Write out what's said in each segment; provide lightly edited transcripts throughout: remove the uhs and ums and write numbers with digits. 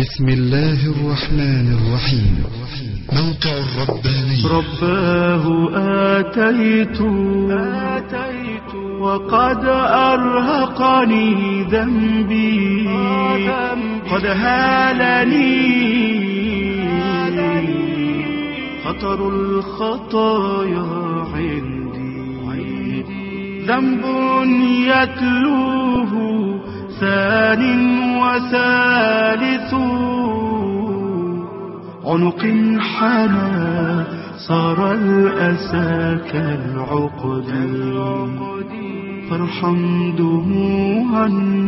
بسم الله الرحمن الرحيم. موقع الرباني. رباه آتيت وقد أرهقني ذنبي قد هالني خطر الخطايا عندي ذنب يتلوه ثان وثالث عنق حنى صار الأسى كالعقد فارحم دموعا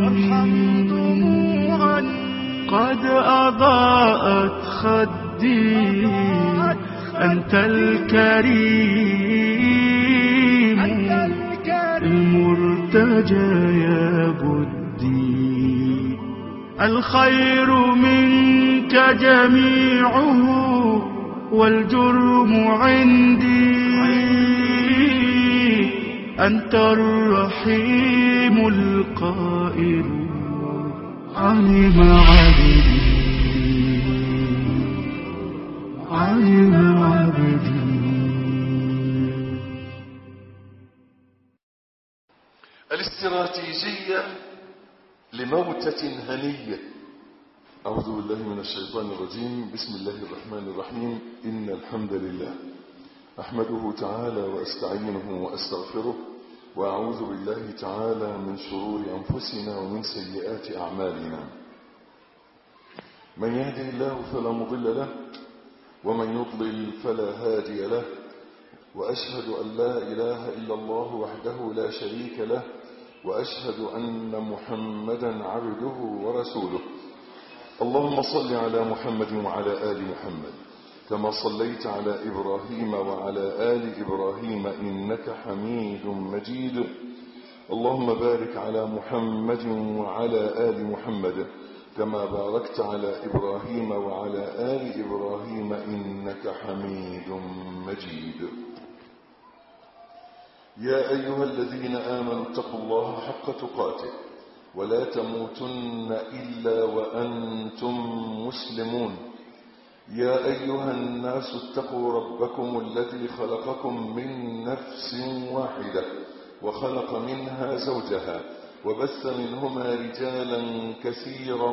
قد أضاءت خدي أنت الكريم المرتجى يا بدي الخير منك جميعه والجرم عندي أنت الرحيم القائل علم عبدي. الاستراتيجية لموتة هنية. أعوذ بالله من الشيطان الرجيم. بسم الله الرحمن الرحيم. إن الحمد لله أحمده تعالى وأستعينه وأستغفره وأعوذ بالله تعالى من شرور أنفسنا ومن سيئات أعمالنا. من يهدي الله فلا مضل له ومن يضلل فلا هادي له، وأشهد أن لا إله إلا الله وحده لا شريك له، وأشهد أن محمدا عبده ورسوله. اللهم صل على محمد وعلى آل محمد كما صليت على إبراهيم وعلى آل إبراهيم إنك حميد مجيد. اللهم بارك على محمد وعلى آل محمد كما باركت على إبراهيم وعلى آل إبراهيم إنك حميد مجيد. يا أيها الذين آمنوا اتقوا الله حق تقاته ولا تموتن إلا وأنتم مسلمون. يا أيها الناس اتقوا ربكم الذي خلقكم من نفس واحدة وخلق منها زوجها وبث منهما رجالا كثيرا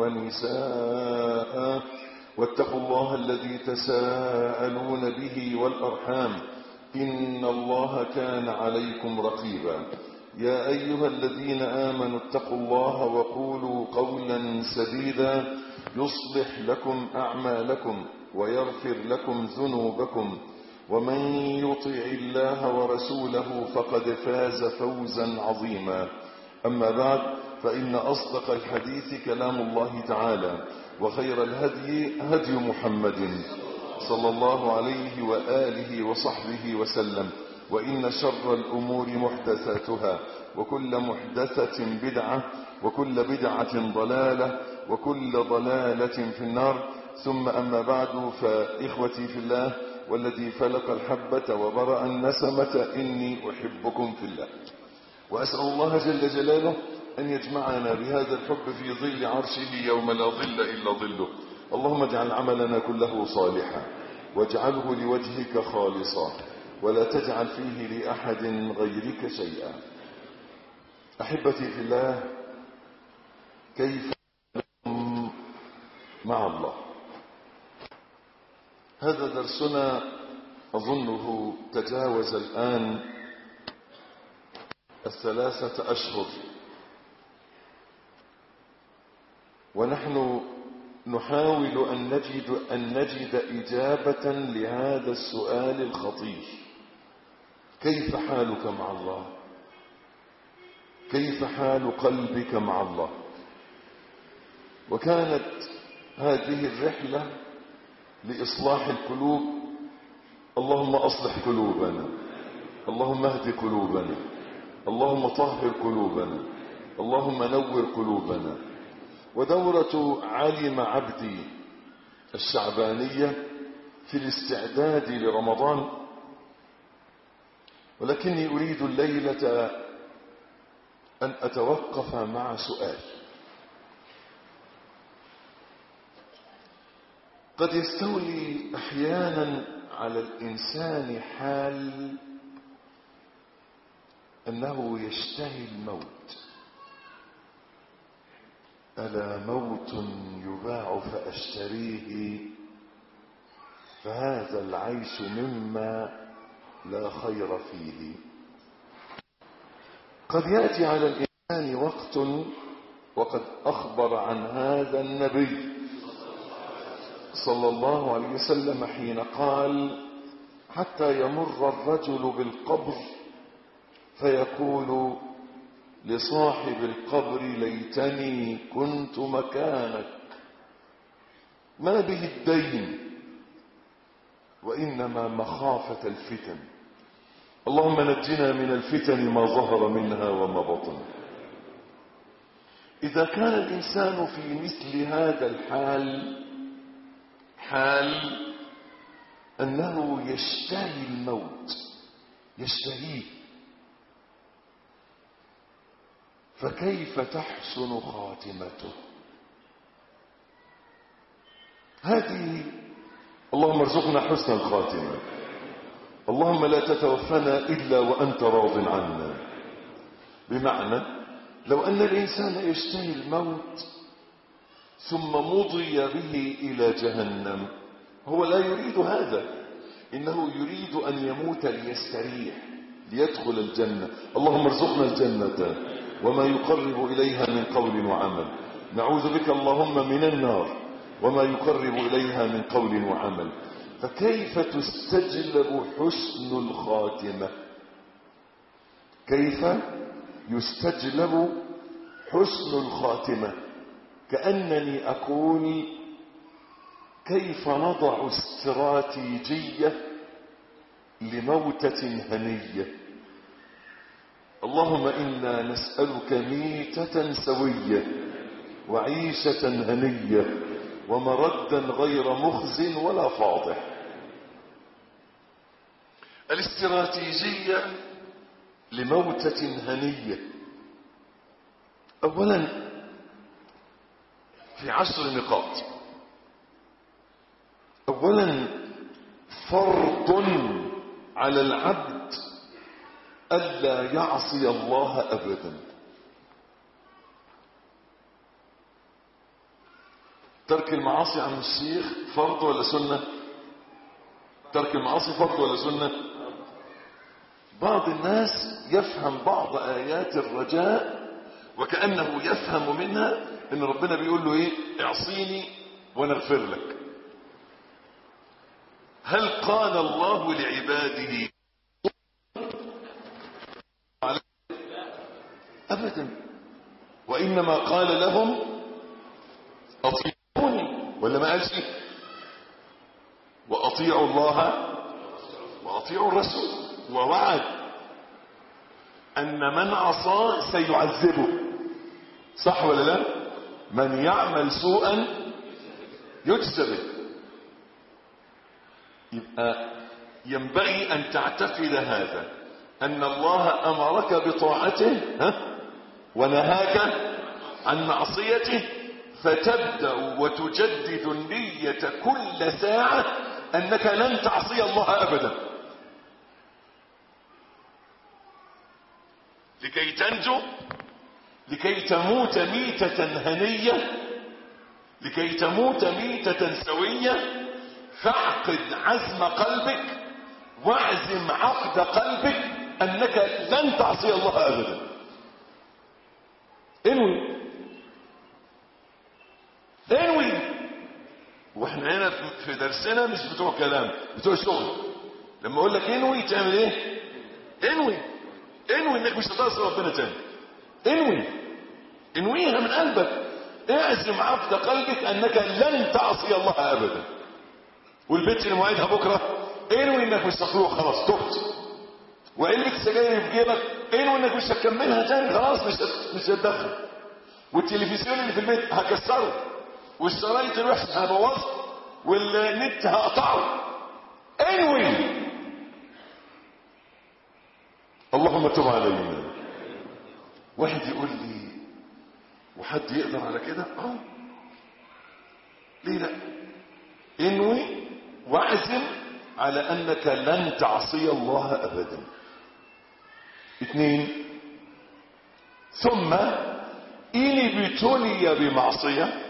ونساء، واتقوا الله الذي تساءلون به والأرحام إن الله كان عليكم رقيبا. يا أيها الذين آمنوا اتقوا الله وقولوا قولا سديدا يصلح لكم أعمالكم ويغفر لكم ذنوبكم، ومن يطع الله ورسوله فقد فاز فوزا عظيما. أما بعد، فإن أصدق الحديث كلام الله تعالى، وخير الهدي هدي محمد صلى الله عليه وآله وصحبه وسلم، وإن شر الأمور محدثاتها، وكل محدثة بدعة، وكل بدعة ضلالة، وكل ضلالة في النار. ثم أما بعد، فإخوتي في الله والذي فلق الحبة وبرأ النسمة إني أحبكم في الله، وأسأل الله جل جلاله أن يجمعنا بهذا الحب في ظل عرشه يوم لا ظل إلا ظله. اللهم اجعل عملنا كله صالحا واجعله لوجهك خالصا ولا تجعل فيه لأحد غيرك شيئا. أحبتي في الله، كيف لكم مع الله؟ هذا درسنا أظنه تجاوز الآن 3 أشهر، ونحن نحاول أن نجد إجابة لهذا السؤال الخطير: كيف حالك مع الله؟ كيف حال قلبك مع الله؟ وكانت هذه الرحلة لإصلاح القلوب. اللهم أصلح قلوبنا، اللهم اهد قلوبنا، اللهم طهر قلوبنا، اللهم نور قلوبنا. ودورة علم عبدي الشعبانية في الاستعداد لرمضان، ولكني أريد الليلة أن أتوقف مع سؤال: قد يستولي أحيانا على الإنسان حال أنه يشتهي الموت. ألا موت يباع فأشتريه، فهذا العيش مما لا خير فيه. قد يأتي على الإنسان وقت، وقد أخبر عن هذا النبي صلى الله عليه وسلم حين قال: حتى يمر الرجل بالقبر فيقول لصاحب القبر: ليتني كنت مكانك. ما به الدين، وإنما مخافة الفتن. اللهم نجنا من الفتن ما ظهر منها وما بطن. إذا كان الإنسان في مثل هذا الحال، حال أنه يشتهي الموت، يشتهيه، فكيف تحسن خاتمته؟ هذه اللهم ارزقنا حسن الخاتمة. اللهم لا تتوفنا إلا وأنت راض عنا. بمعنى لو أن الإنسان يشتهي الموت ثم مضي به إلى جهنم، هو لا يريد هذا، إنه يريد أن يموت ليستريح ليدخل الجنة. اللهم ارزقنا الجنة وما يقرب إليها من قول وعمل. نعوذ بك اللهم من النار وما يقرب إليها من قول وعمل. فكيف تستجلب حسن الخاتمة؟ كيف يستجلب حسن الخاتمة؟ كأنني أقول: كيف نضع استراتيجية لموتة هنية؟ اللهم إنا نسألك ميتة سوية وعيشة هنية ومردا غير مخز ولا فاضح. الاستراتيجية لموتة هنية: أولا في 10 نقاط. أولا فرض على العبد ألا يعصي الله أبدا. ترك المعاصي عن الشيخ فرض ولا سنة؟ ترك المعاصي فرض ولا سنة؟ بعض الناس يفهم بعض آيات الرجاء وكأنه يفهم منها ان ربنا بيقول له ايه؟ اعصيني وانا اغفر لك. هل قال الله لعباده ابدا؟ وانما قال لهم اطيعوني، ولا ما قالش؟ واطيعوا الله واطيعوا الرسول. ووعد ان من عصاه سيعذبه، صح ولا لا؟ من يعمل سوءا يجزى به. يبقى ينبغي ان تعتقد هذا، ان الله امرك بطاعته ونهاك عن معصيته، فتبدأ وتجدد النية كل ساعة انك لن تعصي الله ابدا، لكي تنجو، لكي تموت ميتة هنية، لكي تموت ميتة سوية. فاعقد عزم قلبك واعزم عقد قلبك انك لن تعصي الله ابدا. انوي. واحنا هنا في درسنا مش بتوع كلام، بتوع شغل. لما اقول لك انوي تعمل ايه؟ انوي انك مش هتعصي ربنا تاني. انويها من قلبك. اعزم عقد قلبك انك لن تعصي الله ابدا. والبنت اللي موعدها بكره، انوي انك مش هتروح، خلاص تبت. وعلبة سجاير في جيبك، انوي انك مش هتكملها تاني، خلاص مش هتدخل. والتلفزيون اللي في البيت هكسره، والشرايط الوحشه هبوظها، والنت هقطعه. انوي. اللهم تب علينا. واحد يقول لي: وحد يقدر على كده؟ ليه لا؟ انوي واعزم على انك لن تعصي الله ابدا. 2 ثم إن ابتلي بمعصية،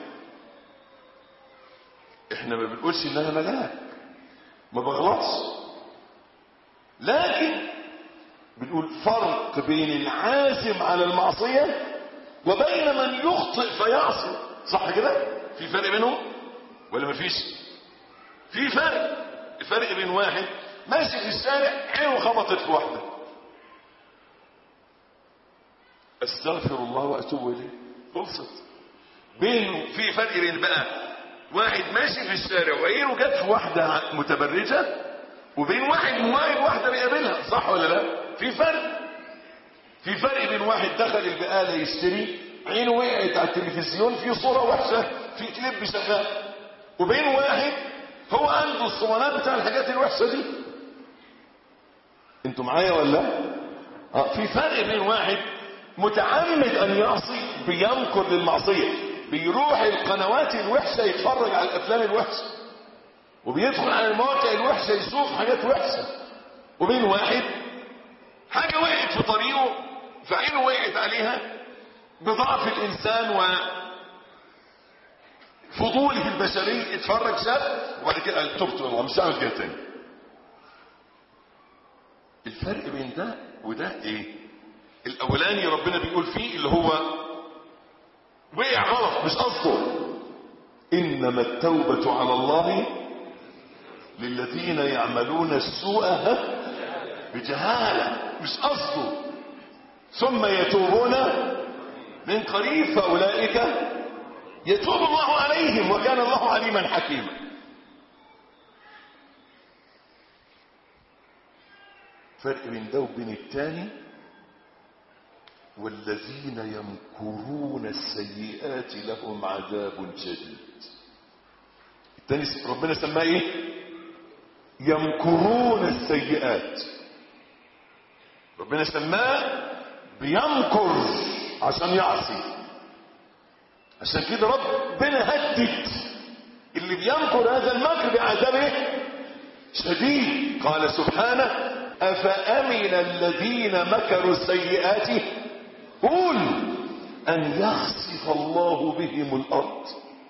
احنا ما بنقولش ان انا ملاك ما بغلطش، لكن بنقول فرق بين العازم على المعصية وبين من يخطئ فيعصي. صح كده؟ في فرق بينهم ولا مفيش؟ في فرق. الفرق بين واحد ماشي في الشارع عينه خبطت في واحدة، استغفر الله واتوب اليه، خلصت. بينه في فرق بين بقى واحد ماشي في الشارع وعينه جت في واحدة متبرجة وبين واحد مواعد واحدة بيقابلها. صح ولا لا؟ في فرق. في فرق بين واحد دخل البقالة يشتري عينه وقعت على التلفزيون في صورة وحشة في كليب شغال، وبين واحد هو عنده الصوانات بتاع الحاجات الوحشة دي. انتوا معايا ولا؟ في فرق بين واحد متعمد ان يعصي بينكر للمعصية، بيروح القنوات الوحشة يتفرج على الافلام الوحشة وبيدخل على المواقع الوحشة يشوف حاجات وحشة، وبين واحد حاجة وقعت في طريقه فعينه وقعت عليها بضعف الانسان وفضوله البشري، اتفرج شاب وبعد كده قال تبت والله مش هعمل كده تاني. الفرق بين ده وده ايه؟ الاولاني ربنا بيقول فيه اللي هو وقع غلط مش قصده، انما التوبة على الله للذين يعملون السوء بجهالة مش قصده، ثم يتوبون من قريب فاولئك يتوب الله عليهم وكان الله عليما حكيما. فرق بين ده وبين الثاني والذين يمكرون السيئات لهم عذاب شديد. الثاني ربنا سماه ايه؟ يمكرون السيئات. ربنا سماه بيمكر عشان يعصي، عشان كده ربنا هدد اللي بيمكر هذا المكر بعذاب شديد. قال سبحانه أفأمن الذين مكروا السيئات قول أن يخسف الله بهم الأرض.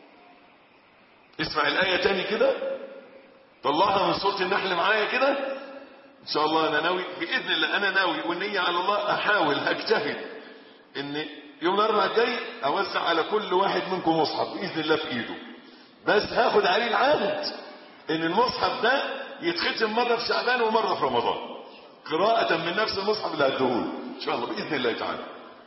اسمع الآية تاني كده، طلعها من سورة النحل معايا كده إن شاء الله. أنا ناوي بإذن الله، أنا ناوي والنية على الله، أحاول هجتهد إن يوم الأربعاء الجاي أوزع على كل واحد منكم مصحف بإذن الله في إيده، بس هاخد عليه العهد إن المصحف ده يتختم مرة في شعبان ومرة في رمضان قراءة من نفس المصحف اللي هديهوله إن شاء الله بإذن الله تعالى.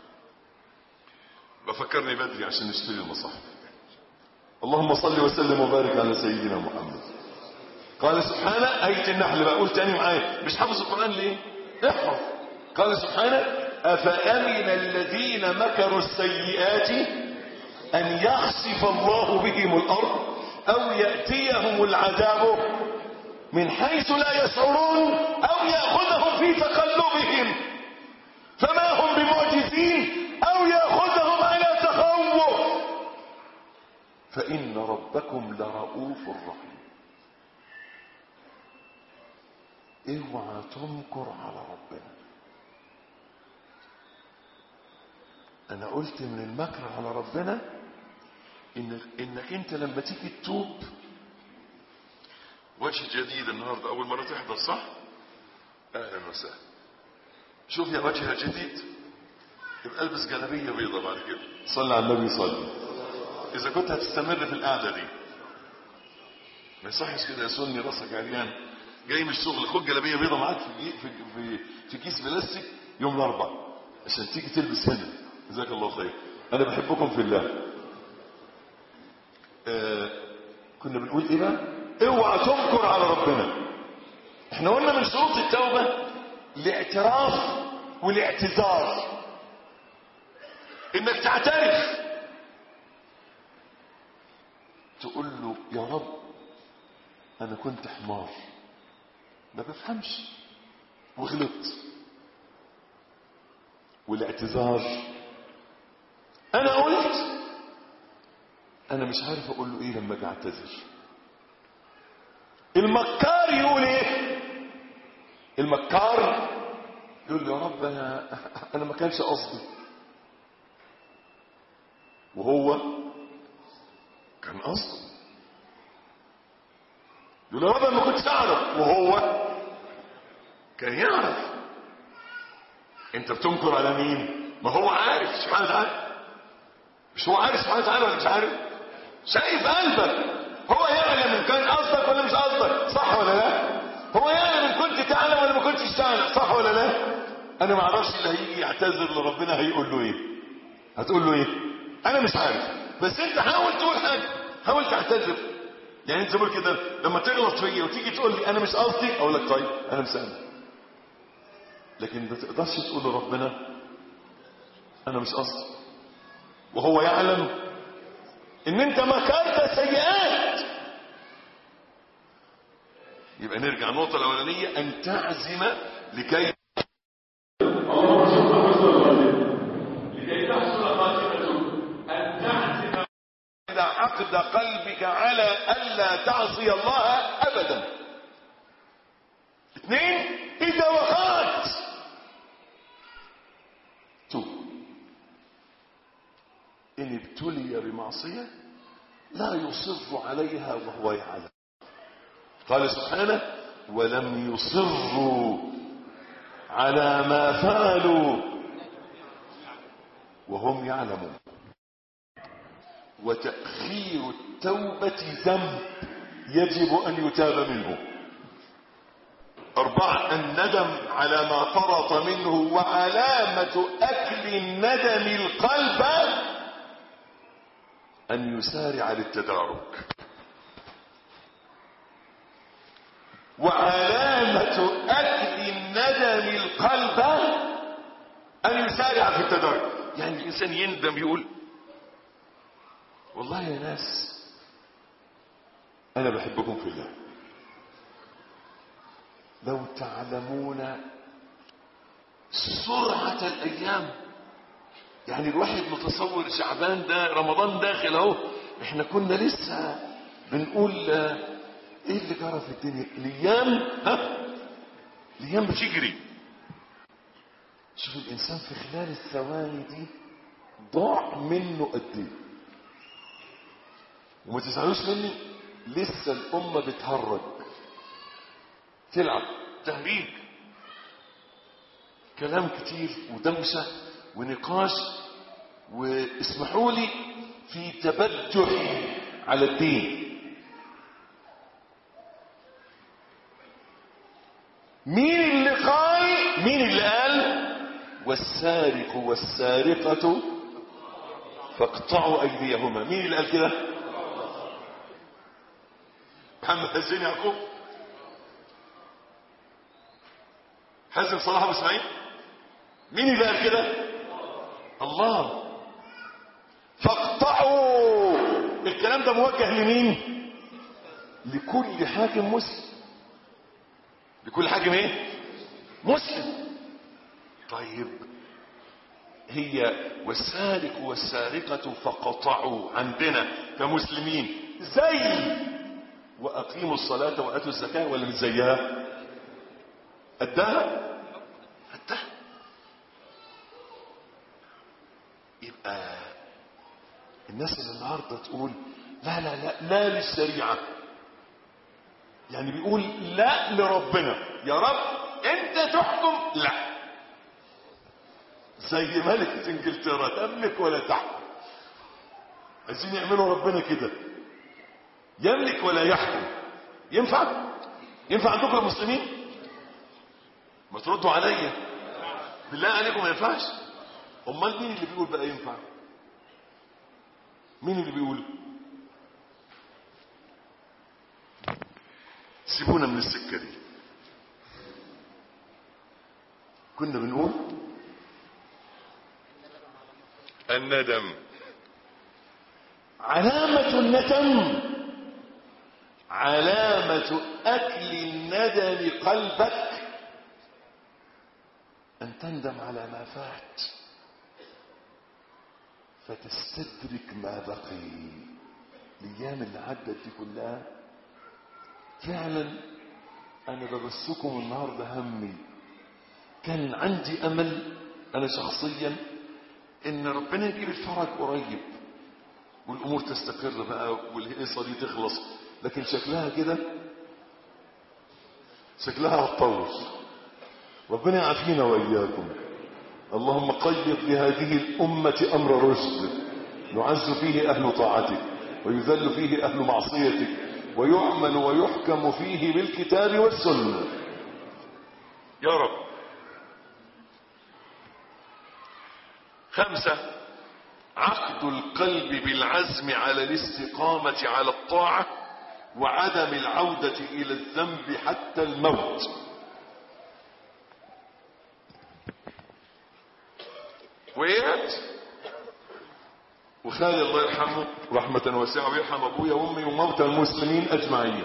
بفكرني بدري عشان نشتري المصحف. اللهم صل وسلم وبارك على سيدنا محمد. قال سبحانه، آية النحل بقول تاني معايا، مش حافظ القرآن ليه؟ احفظ. قال سبحانه أفأمن الذين مكروا السيئات أن يخسف الله بهم الأرض أو يأتيهم العذاب من حيث لا يشعرون أو يأخذهم في تقلبهم فما هم بمعجزين أو يأخذهم على تخوف فإن ربكم لرؤوف رحيم. اوعى تنكر على ربنا. انا قلت من المكر على ربنا انك انت لما تيجي تتوب وجه جديد. النهارده اول مره تحضر صح؟ اهلا وسهلا. شوف يا وجه جديد يبقى البس جلابيه بيضاء بعد كده. صلي على النبي صلي. اذا كنت هتستمر في القعده دي ما يصحش كده يا سني راسك عريان جاي من الشغل، خد جلابيه بيضاء معاك في كيس بلاستيك يوم الاربعاء عشان تيجي تلبس هنا. جزاك الله خير. انا بحبكم في الله. كنا بنقول ايه بقى؟ اوعى تنكر على ربنا. احنا قلنا من شروط التوبه الاعتراف والاعتذار، انك تعترف تقول له يا رب انا كنت حمار ما بفهمش وغلطت. والاعتذار انا قلت انا مش عارف اقول له ايه لما اجي اعتذر. المكار يقول ايه؟ المكار يقول يا رب انا ما كانش قصدي، وهو كان قصده. يقول يا رب انا ما كنتش اعرف، وهو كان يعرف. انت بتنكر على مين؟ ما هو عارف سبحانه وتعالى. مش هو عارف سبحانه وتعالى ولا مش عارف؟ شايف قلبك. هو يعلم ان كان قصدك ولا مش قصدك، صح ولا لا؟ هو يعلم ان كنت تعلم ولا ما كنتش تعلم، صح ولا لا؟ انا ما اعرفش اللي هيجي يعتذر لربنا هيقول له ايه. هتقول له ايه؟ انا مش عارف. بس انت حاول تقول حاجه، حاول تعتذر. يعني انت تقول كده لما تغلط فيا وتيجي تقول لي انا مش قصدي، اقول لك طيب انا مسامح. لكن ما تقدرش تقول لربنا انا مش قصدي وهو يعلم ان انت مكرت سيئات. يبقى نرجع النقطه الاولانيه، ان تعزم لكي تحصل خاتمته، ان تعزم عقد قلبك على الا تعصي الله ابدا. اثنين، اذا وقعت توب. ان ابتلي بمعصيه لا يصر عليها وهو يعلم. قال سبحانه ولم يصروا على ما فعلوا وهم يعلمون. وتأخير التوبة ذنب يجب أن يتاب منه. 4، الندم على ما فرط منه. وعلامة أكل الندم القلب أن يسارع للتدارك. وعلامة أكل الندم القلب أن يسارع في التدارك. يعني الإنسان يندم يقول والله يا ناس أنا بحبكم في الله، لو تعلمون سرعة الأيام. يعني الواحد متصور شعبان ده رمضان داخل اهو، احنا كنا لسه بنقول ايه اللي جرى في الدنيا. الايام بتجري. شوف الانسان في خلال الثواني دي ضاع منه قد ايه. وما تزعلوش مني، لسه الامه بتهرج تلعب تهريج، كلام كتير ودوشه ونقاش، واسمحوا لي في تبجح على الدين. مين اللي قال والسارق والسارقة فاقطعوا ايديهما؟ مين اللي قال كده؟ محمد حسين يعقوب، حازم صلاح ابو اسماعيل. مين اللي قال كده؟ الله. فاقطعوا. الكلام ده موجه لمين؟ لكل حاكم مسلم. لكل حاكم ايه؟ مسلم. طيب هي والسارق والسارقة فقطعوا عندنا كمسلمين زي واقيموا الصلاة واتوا الزكاة ولا مش زيها؟ قدها؟ يبقى الناس اللي النهارده تقول لا لا لا لا للشريعة، يعني بيقول لا لربنا، يا رب انت تحكم. لا، زي ملكة انجلترا تملك ولا تحكم. عايزين يعملوا ربنا كده، يملك ولا يحكم. ينفع عندكم المسلمين؟ ما تردوا عليا بالله عليكم، ما ينفعش. امال مين اللي بيقول بقى ينفع؟ مين اللي بيقول؟ سيبونا من السكه دي. كنا بنقول الندم علامة الندم، علامة أكل الندم قلبك أن تندم على ما فات فتستدرك ما بقي. الأيام اللي عدت دي كلها فعلا انا ببثكم النهارده همي. كان عندي امل انا شخصيا ان ربنا يجيب الفرج قريب والامور تستقر بقى والهيصه دي تخلص، لكن شكلها كده شكلها هتطول. ربنا يعافينا واياكم. اللهم قيض لهذه الامه امر رشد يعز فيه اهل طاعتك ويذل فيه اهل معصيتك ويعمل ويحكم فيه بالكتاب والسنه يا رب. 5 عقد القلب بالعزم على الاستقامة على الطاعة وعدم العودة إلى الذنب حتى الموت. وقعت وخالي الله يرحمه رحمة واسعة ويرحم أبويا وأمي وموتى المسلمين أجمعين،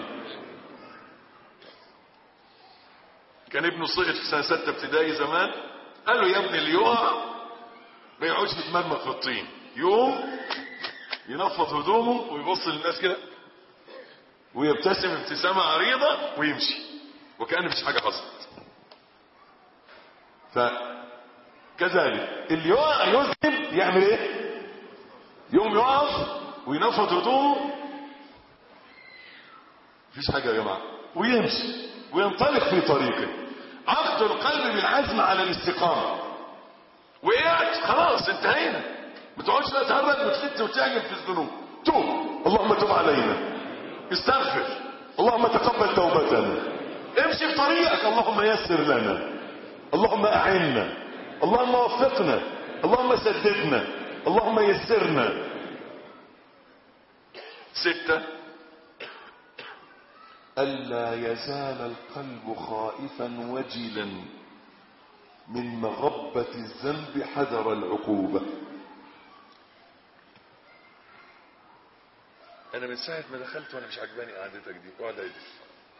كان ابنه سقط في سنة 6 ابتدائي زمان. قال له يا ابني اللي يقع ما يقعدش يتمرمغ في الطين، يقوم ينفض هدومه ويبص للناس كده ويبتسم ابتسامة عريضة ويمشي وكأن مفيش حاجة حصلت. فكذلك اللي يقع يذنب يعمل ايه؟ يقوم يقف وينفض هدومه، مفيش حاجة يا جماعة، ويمشي وينطلق في طريقه. عقد القلب بالعزم على الاستقامة. وقعت خلاص انتهينا، ما تقعدش بقى تهرج وتلت وتعجب في الذنوب. توب، اللهم تب علينا، استغفر، اللهم تقبل توبتنا، امشي في طريقك، اللهم يسر لنا، اللهم اعنا، اللهم وفقنا، اللهم سددنا، اللهم يسرنا. 6 ألا يزال القلب خائفا وجلا من مغبة الذنب حذر العقوبة. انا من ساعة ما دخلت وانا مش عجباني قعدتك دي، اقعد ايدك.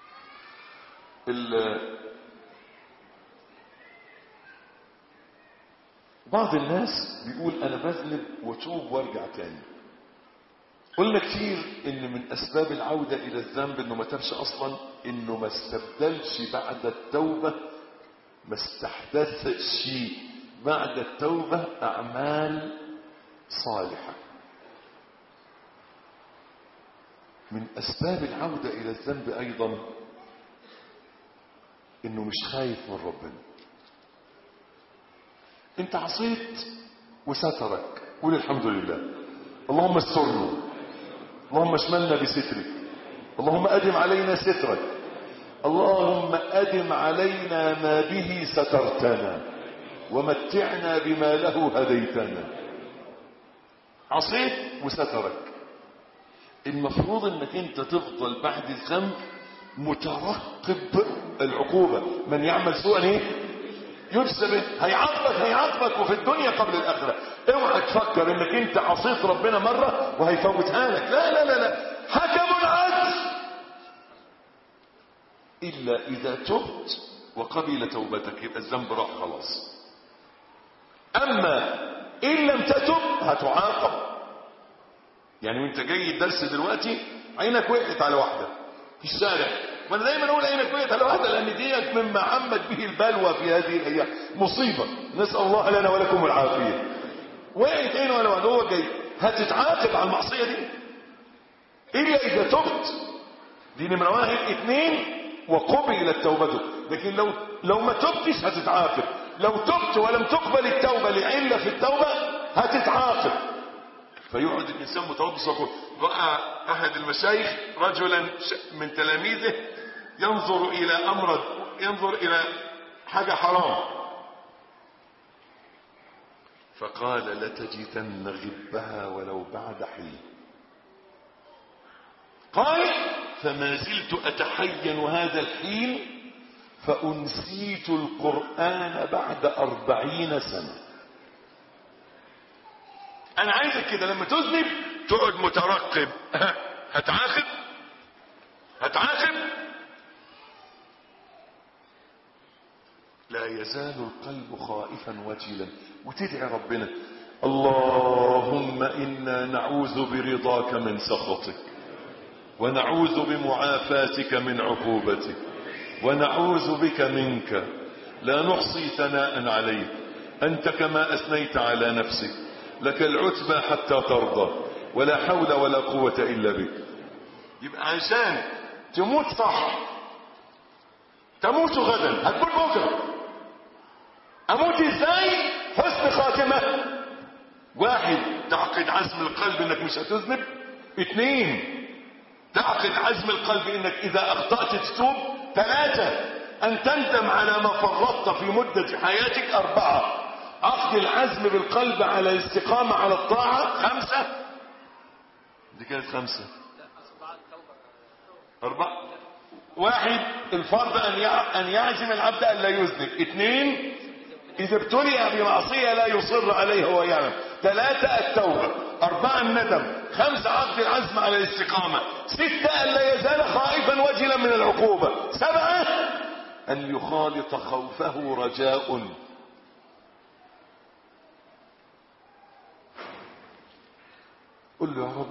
بعض الناس بيقول انا بذنب وتوب وارجع تاني. قلنا كتير ان من اسباب العودة الى الذنب انه ما تبش اصلا، انه ما استبدلش بعد التوبة، ما استحدثش بعد التوبة اعمال صالحة. من اسباب العودة الى الذنب ايضا انه مش خايف من ربنا. انت عصيت وسترك، قول الحمد لله، اللهم استرنا، اللهم اشملنا بسترك، اللهم ادم علينا سترك، اللهم ادم علينا ما به سترتنا ومتعنا بما له هديتنا. عصيت وسترك، المفروض انك انت تفضل بعد الذنب مترقب العقوبة. من يعمل سوءا ايه يجزى به، هيعاقبك وفي الدنيا قبل الاخره. اوعى تفكر انك انت عصيت ربنا مره وهيفوتها لك، لا لا لا لا، حكم عدل الا اذا تبت وقبل توبتك، يبقى الذنب راح خلاص. اما ان لم تتب هتعاقب. يعني وانت جاي الدرس دلوقتي عينك وقعت على واحده في الشارع، وانا دايما اقول عينك وقعت على واحده لان ديت مما عمت به البلوى في هذه الايام، مصيبه، نسال الله لنا ولكم العافيه. وقعت عينه على واحده هو جاي، هتتعاقب على المعصيه دي الا اذا تبت. دي نمره 1. 2 وقبلت توبته. لكن لو ما تبتش هتتعاقب. لو تبت ولم تقبل التوبه لعله في التوبه هتتعاقب. فيقعد الانسان متوضئ يقول. راى احد المشايخ رجلا من تلاميذه ينظر الى حاجه حرام، فقال لتجدن غبها ولو بعد حين. قال فما زلت اتحين هذا الحين فانسيت القرآن بعد 40 سنة. انا عايزك كده لما تذنب تقعد مترقب، هتعاقب لا يزال القلب خائفا وجلا، وتدعي ربنا اللهم انا نعوذ برضاك من سخطك ونعوذ بمعافاتك من عقوبتك، ونعوذ بك منك، لا نحصي ثناء عليك، أنت كما أثنيت على نفسك، لك العتبى حتى ترضى، ولا حول ولا قوة إلا بك. يبقى عشان تموت صح، تموت غدا، هتقول بكرة أموت إزاي؟ حسن خاتمة. 1 تعقد عزم القلب إنك مش هتذنب. 2 تعقد عزم القلب إنك إذا أخطأت تتوب. 3 أن تندم على ما فرطت في مدة حياتك. 4 عقد العزم بالقلب على الاستقامة على الطاعة. 5 دي كانت 5. 4 1 الفرض أن يعزم العبد أن لا يذنب. 2 إذا ابتلي بمعصية لا يصر عليه وهو يعلم. 3 التوبة. 4 الندم. 5 عقد العزم على الاستقامة. 6 أن لا يزال خائفا وجلا من العقوبة. 7 أن يخالط خوفه رجاء. قل له يا رب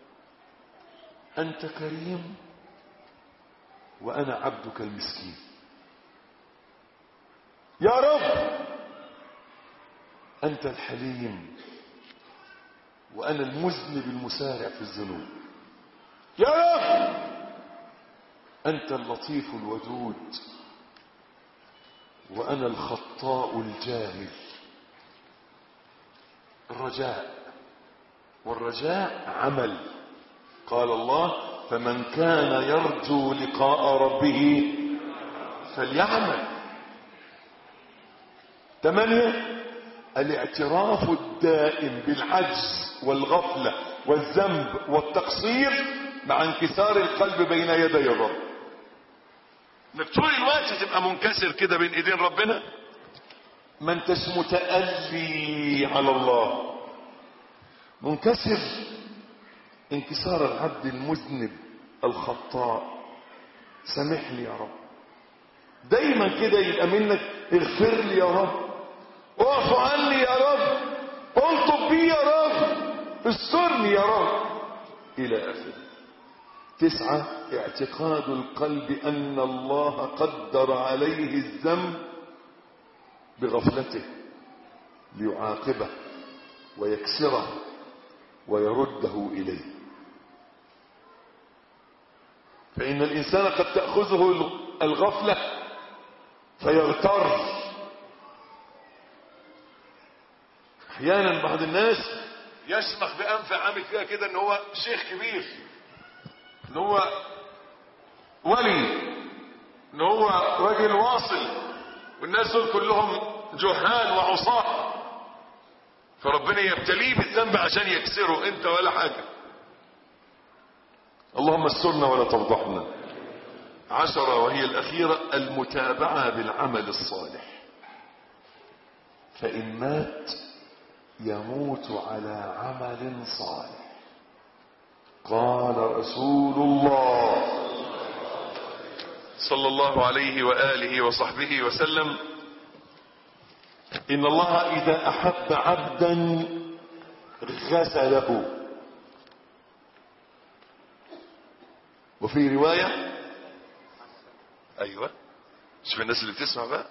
أنت كريم وأنا عبدك المسكين. يا رب أنت الحليم وأنا المذنب المسارع في الذنوب. يا رب أنت اللطيف الودود وأنا الخطاء الجاهل. الرجاء، والرجاء عمل. قال الله فمن كان يرجو لقاء ربه فليعمل. 8 الاعتراف الدائم بالعجز والغفلة والذنب والتقصير مع انكسار القلب بين يدي الرب. انك طول الوقت تبقى منكسر كده بين ايدين ربنا، ما انتش متألي على الله، منكسر انكسار العبد المذنب الخطاء. سامح لي يا رب. دايما كده يبقى منك اغفر لي يا رب، اعفو عني يا رب، الطف بي يا رب، استرني يا رب، الى اخره. 9 اعتقاد القلب ان الله قدر عليه الذنب بغفلته ليعاقبه ويكسره ويرده اليه. فان الانسان قد تأخذه الغفلة فيغتر. احيانا بعض الناس يشمخ بانف عامل فيها كده ان هو شيخ كبير، ان هو ولي، ان هو راجل واصل، والناس دول كلهم جهال وعصاة، فربنا يبتليه بالذنب عشان يكسره. انت ولا حاجة. اللهم استرنا ولا تفضحنا. 10 وهي الأخيرة المتابعة بالعمل الصالح. فإن مات يموت على عمل صالح. قال رسول الله صلى الله عليه وآله وصحبه وسلم إن الله إذا أحب عبدا غسله. وفي رواية ايوه شوف الناس اللي بتسمع بقى،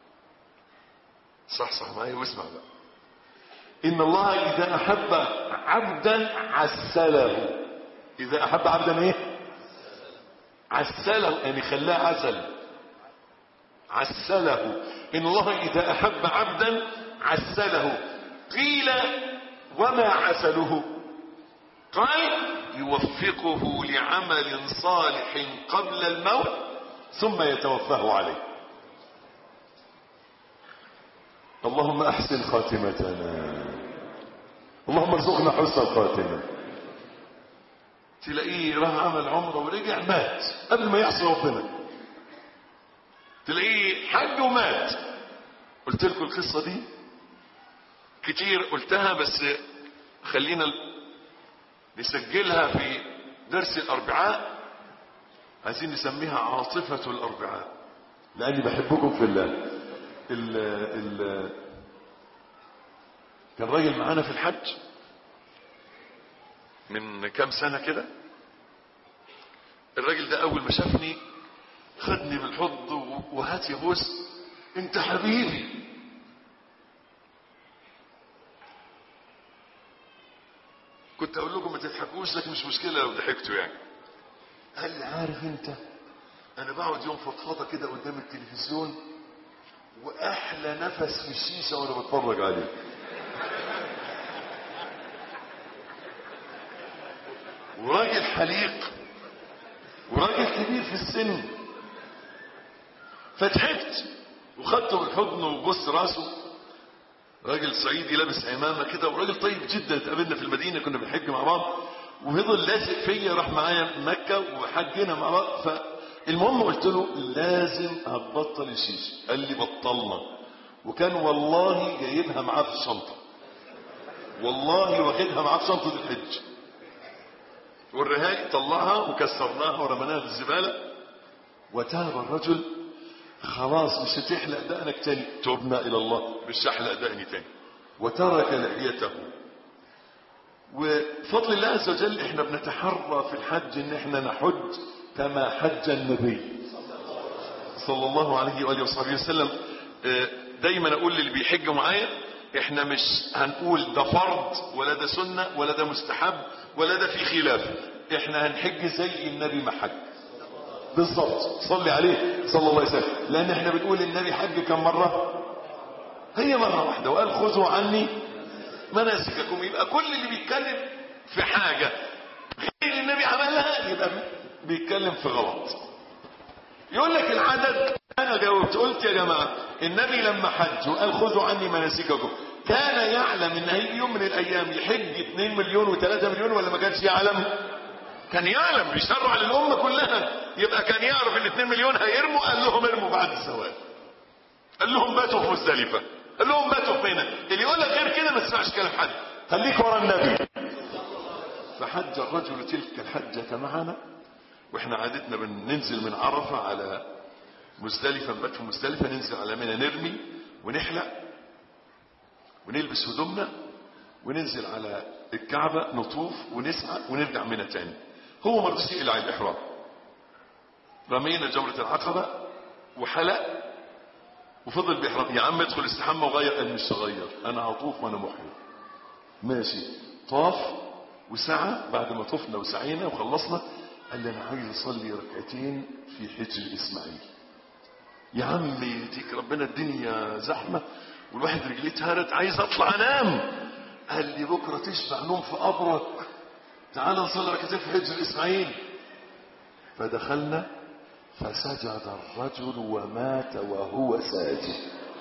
صح معايا واسمع بقى. ان الله اذا احب عبدا عسله. اذا احب عبدا ايه؟ عسله، يعني خلاه عسل. عسله. ان الله اذا احب عبدا عسله. قيل وما عسله؟ قال يوفقه لعمل صالح قبل الموت ثم يتوفاه عليه. اللهم احسن خاتمتنا، اللهم ارزقنا حسن الخاتمة. تلاقيه راح عمل عمره ورجع مات قبل ما يعصي ربنا، تلاقيه حج ومات. قلت لكم القصة دي كتير قلتها، بس خلينا نسجلها في درس الأربعاء. عايزين نسميها عاطفة الأربعاء، لأني بحبكم في الله. كان راجل معانا في الحج من كام سنة كده، الراجل ده اول ما شافني خدني بالحضن وهات يا بوس انت حبيبي. كنت اقول لكم ما تضحكوش لكن مش مشكلة لو ضحكتوا يعني. قال لي عارف انت انا بقعد يوم فضفضة كده قدام التلفزيون واحلى نفس في الشيشة وانا بتفرج عليه. وراجل حليق وراجل كبير في السن. فضحكت وخدته بالحضن وبص راسه. راجل صعيدي لابس عمامه كده وراجل طيب جدا. اتقابلنا في المدينه كنا بنحج مع بعض وفضل لازق فيا. راح معايا مكه وحجنا مع بعض. فالمهم قلت له لازم هتبطل الشيشه. قال لي بطلنا. وكان والله جايبها معاه في الشنطه. والله واخدها معاه في شنطه الحج. والرهاق طلعها وكسرناها ورمناها في الزباله. وتاب الرجل. خلاص مش هتحلق دقنك تاني. تبنا الى الله مش هحلق دقني تاني. وترك لحيته. وفضل الله عز وجل احنا بنتحرى في الحج ان احنا نحج كما حج النبي صلى الله عليه وآله وصحبه وسلم. دايما اقول للي بيحجوا معايا احنا مش هنقول ده فرض ولا ده سنة ولا ده مستحب ولا ده في خلاف. احنا هنحج زي النبي ما حج بالظبط. صلي عليه صلى الله عليه وسلم. لان احنا بنقول النبي حج كم مرة؟ هي مرة واحدة. وقال خذوا عني مناسككم. يبقى كل اللي بيتكلم في حاجة غير اللي النبي عملها يبقى بيتكلم في غلط. يقول لك العدد. انا جاوبت قلت يا جماعة النبي لما حج وقال خذوا عني مناسككم كان يعلم ان هيجي يوم من الايام يحج 2 مليون و3 مليون ولا ما كانش يعلم؟ كان يعلم. بيشرع للامة كلها. يبقى كان يعرف ان 2 مليون هيرموا. قال لهم ارموا بعد الزواج. قال لهم باتوا في مزدلفة. قال لهم باتوا في منى. اللي يقول لك غير كده ما تسمعش كلام حد. خليك ورا النبي. فحج الرجل تلك الحجة معنا. واحنا عادتنا بننزل من عرفة على مزدلفة. نبات في مزدلفة ننزل على منى نرمي ونحلق ونلبس هدومنا وننزل على الكعبة نطوف ونسعى ونرجع منى تاني. هو مرضيش يقلع الإحرام. رمينا جمرة العقبة وحلق وفضل بإحرام. يا عم ادخل استحمى وغير. قال مش هغير انا هطوف وانا محرم. ماشي. طاف وسعى. بعد ما طفنا وسعينا وخلصنا قال لي انا عايز اصلي ركعتين في حجر اسماعيل. يا عم يديك ربنا الدنيا زحمة والواحد رجليه اتهرت عايز اطلع انام. قال لي بكرة تشفع نوم في قبرك. تعال نصلي ركعتين في حجر اسماعيل. فدخلنا فسجد الرجل ومات وهو ساجد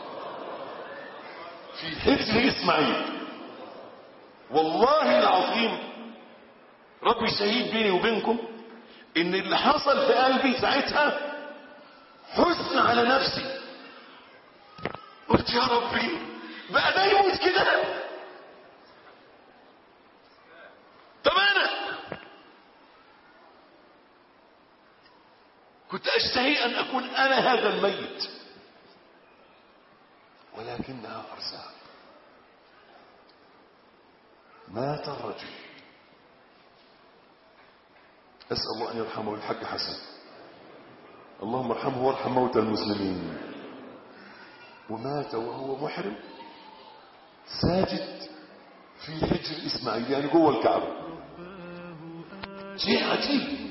في حجر اسماعيل. والله العظيم ربي شهيد بيني وبينكم ان اللي حصل في قلبي ساعتها حزن على نفسي. قلت يا ربي بقى ده يموت كده. طب انا كنت اشتهي ان اكون انا هذا الميت ولكنها ارزاق. مات الرجل. اسال الله ان يرحمه الحاج حسن. اللهم ارحمه وارحم موتى المسلمين. ومات وهو محرم ساجد في حجر اسماعيل يعني جوه الكعبه. شيء عجيب.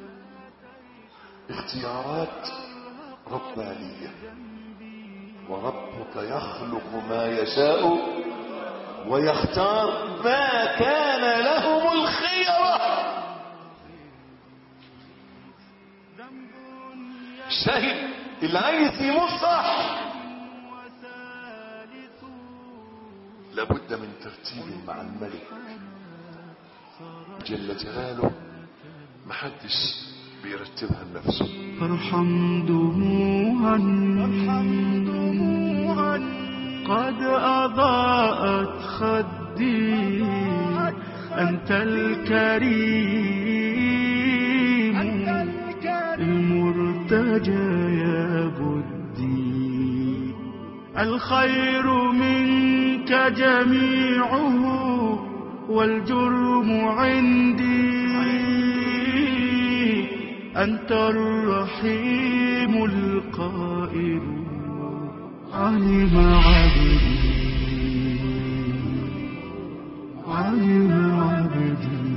اختيارات ربانيه. وربك يخلق ما يشاء ويختار. ما كان لهم الخيرة. شاهد اللي عايز يموت صح لابد من ترتيب مع الملك جل جلاله. محدش بيرتبها لنفسه. فارحم دموعا قد أضاءت خدي. أنت الكريم المرتجى يا بدي. الخير منك جميعه والجرم عندي. أنت الرحيم القائل علم عبدي علم عبدي